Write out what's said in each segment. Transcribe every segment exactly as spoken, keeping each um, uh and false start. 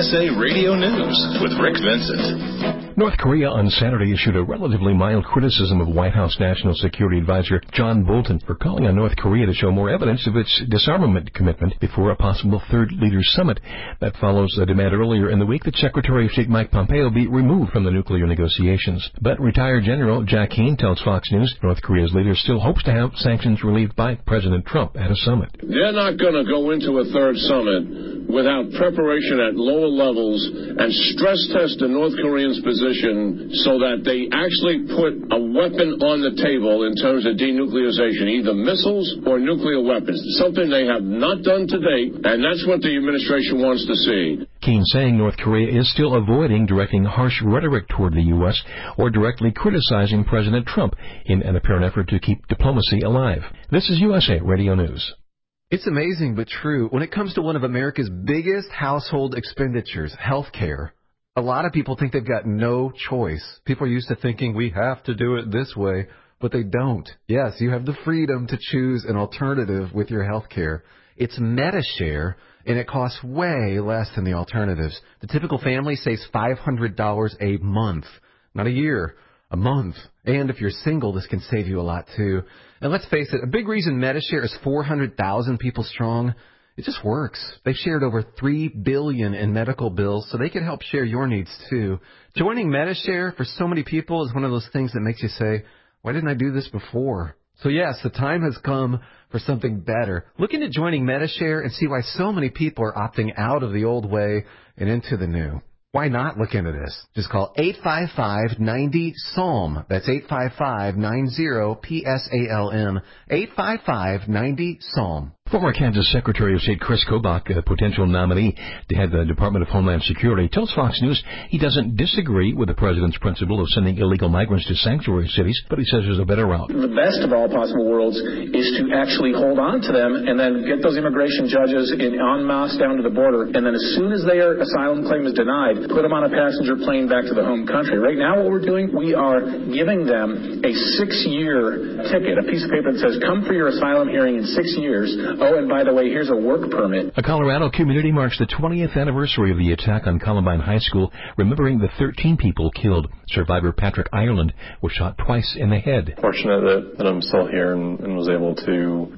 S A Radio News with Rick Vincent. North Korea on Saturday issued a relatively mild criticism of White House National Security Advisor John Bolton for calling on North Korea to show more evidence of its disarmament commitment before a possible third leaders summit. That follows a demand earlier in the week that Secretary of State Mike Pompeo be removed from the nuclear negotiations. But retired General Jack Keane tells Fox News North Korea's leader still hopes to have sanctions relieved by President Trump at a summit. They're not going to go into a third summit without preparation at lower levels and stress test the North Koreans' position so that they actually put a weapon on the table in terms of denuclearization, either missiles or nuclear weapons, something they have not done to date, and that's what the administration wants to see. Keane saying North Korea is still avoiding directing harsh rhetoric toward the U S or directly criticizing President Trump in an apparent effort to keep diplomacy alive. This is U S A Radio News. It's amazing but true. When it comes to one of America's biggest household expenditures, health care, a lot of people think they've got no choice. People are used to thinking we have to do it this way, but they don't. Yes, you have the freedom to choose an alternative with your health care. It's Medi-Share, and it costs way less than the alternatives. The typical family saves five hundred dollars a month, not a year, a month. And if you're single, this can save you a lot, too. And let's face it, a big reason Medi-Share is four hundred thousand people strong, it just works. They've shared over three billion dollars in medical bills, so they can help share your needs, too. Joining Medi-Share for so many people is one of those things that makes you say, why didn't I do this before? So, yes, the time has come for something better. Look into joining Medi-Share and see why so many people are opting out of the old way and into the new. Why not look into this? Just call eight five five, nine zero, S A L M. That's eight five five, nine zero, P S A L M. eight five five, nine zero, S A L M. Former Kansas Secretary of State Chris Kobach, a potential nominee to head the Department of Homeland Security, tells Fox News he doesn't disagree with the president's principle of sending illegal migrants to sanctuary cities, but he says there's a better route. The best of all possible worlds is to actually hold on to them and then get those immigration judges in en masse down to the border, and then as soon as their asylum claim is denied, put them on a passenger plane back to the home country. Right now what we're doing, we are giving them a six-year ticket, a piece of paper that says, come for your asylum hearing in six years. Oh, and by the way, here's a work permit. A Colorado community marks the twentieth anniversary of the attack on Columbine High School, remembering the thirteen people killed. Survivor Patrick Ireland was shot twice in the head. Fortunate that, that I'm still here and, and was able to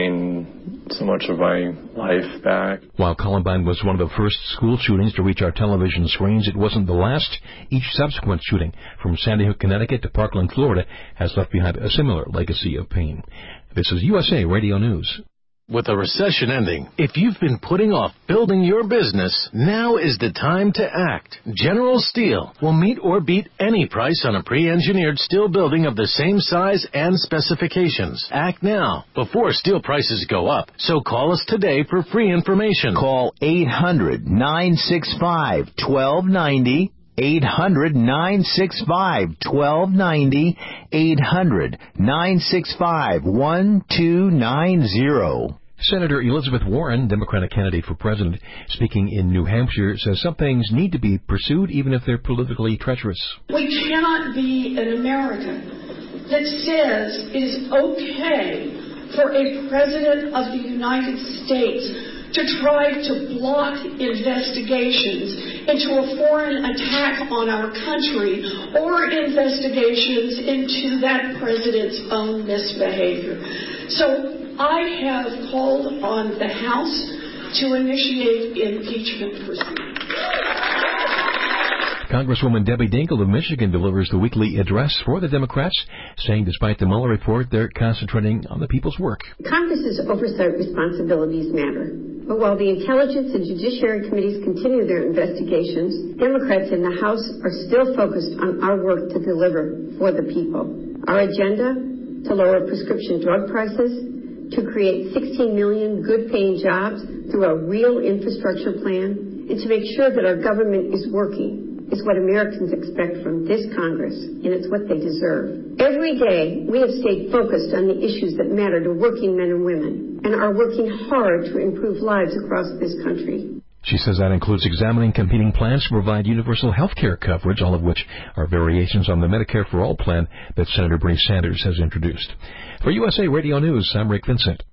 regain so much of my life back. While Columbine was one of the first school shootings to reach our television screens, it wasn't the last. Each subsequent shooting, from Sandy Hook, Connecticut to Parkland, Florida, has left behind a similar legacy of pain. This is U S A Radio News. With a recession ending, if you've been putting off building your business, now is the time to act. General Steel will meet or beat any price on a pre-engineered steel building of the same size and specifications. Act now, before steel prices go up. So call us today for free information. Call eight hundred, nine six five, one two nine zero. eight hundred, nine six five, one two nine zero. eight hundred, nine six five, one two nine zero. Senator Elizabeth Warren, Democratic candidate for president, speaking in New Hampshire, says some things need to be pursued even if they're politically treacherous. We cannot be an America that says it is okay for a president of the United States to try to block investigations into a foreign attack on our country or investigations into that president's own misbehavior. So I have called on the House to initiate impeachment proceedings. Congresswoman Debbie Dingell of Michigan delivers the weekly address for the Democrats, saying despite the Mueller report, they're concentrating on the people's work. Congress's oversight responsibilities matter. But while the Intelligence and Judiciary Committees continue their investigations, Democrats in the House are still focused on our work to deliver for the people. Our agenda: to lower prescription drug prices, to create sixteen million good-paying jobs through a real infrastructure plan, and to make sure that our government is working, is what Americans expect from this Congress, and it's what they deserve. Every day, we have stayed focused on the issues that matter to working men and women, and are working hard to improve lives across this country. She says that includes examining competing plans to provide universal health care coverage, all of which are variations on the Medicare for All plan that Senator Bernie Sanders has introduced. For U S A Radio News, I'm Rick Vincent.